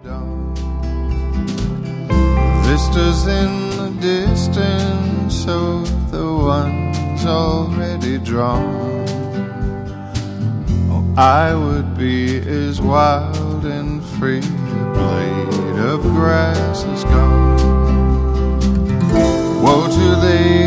dawn. Vistas in the distance show the ones already drawn. Oh, I would be as wild and free. The blade of grass is gone. Woe to they